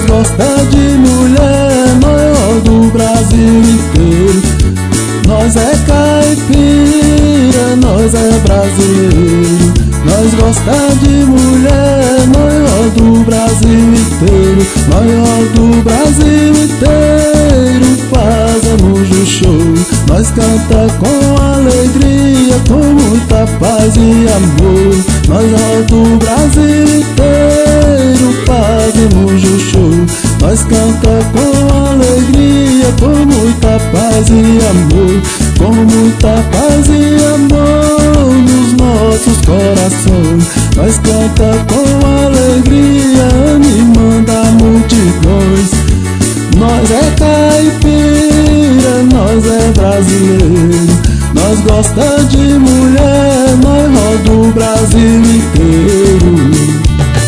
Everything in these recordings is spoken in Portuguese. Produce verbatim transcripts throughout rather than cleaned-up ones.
gosta de mulher, nós do Brasil inteiro. Nós é caipira, nós é brasileiro. Nós gosta de mulher, nós do Brasil inteiro. Nós do Brasil inteiro fazemos o show. Nós canta com alegria, com muita paz e amor. Nós do Brasil inteiro fazemos o show. Nós canta com alegria, com muita paz e amor. Com muita paz e amor nos nossos corações. Nós canta com alegria, animando a multidões. Nós é caipira, nós é brasileiro. Nós gosta de mulher, nós roda o Brasil inteiro.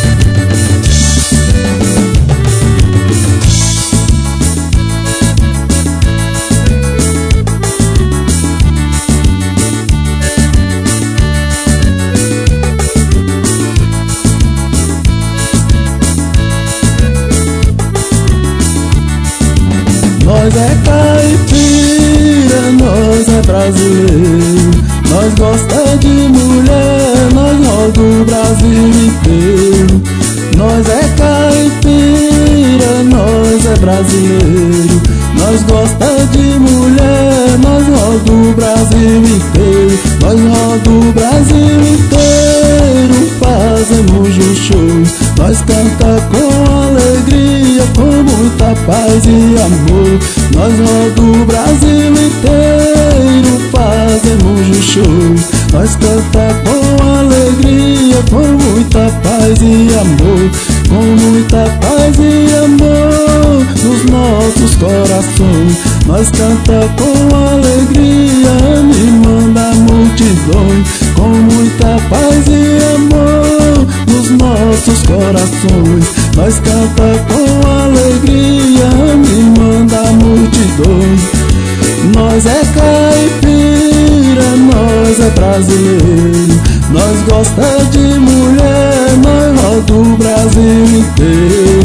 Nós é caipira, nós é brasileiro. Nós gosta de mulher, nós roda o Brasil inteiro. Nós é caipira, nós é brasileiro. Nós gosta de mulher, nós roda o Brasil inteiro. Nós roda o Brasil inteiro, fazemos o show. Nós canta com alegria, com muita paz e amor. Nós roda o Brasil inteiro, fazemos o show. Nós canta com alegria, com muita paz e amor. Com muita paz e amor nos nossos corações. Nós canta com alegria, animando a multidão. Com muita paz e amor nos nossos corações. Nós canta com alegria, animando a multidão. Nós é caipira, nós é brasileiro. Nós gosta de mulher, nós roda o Brasil inteiro.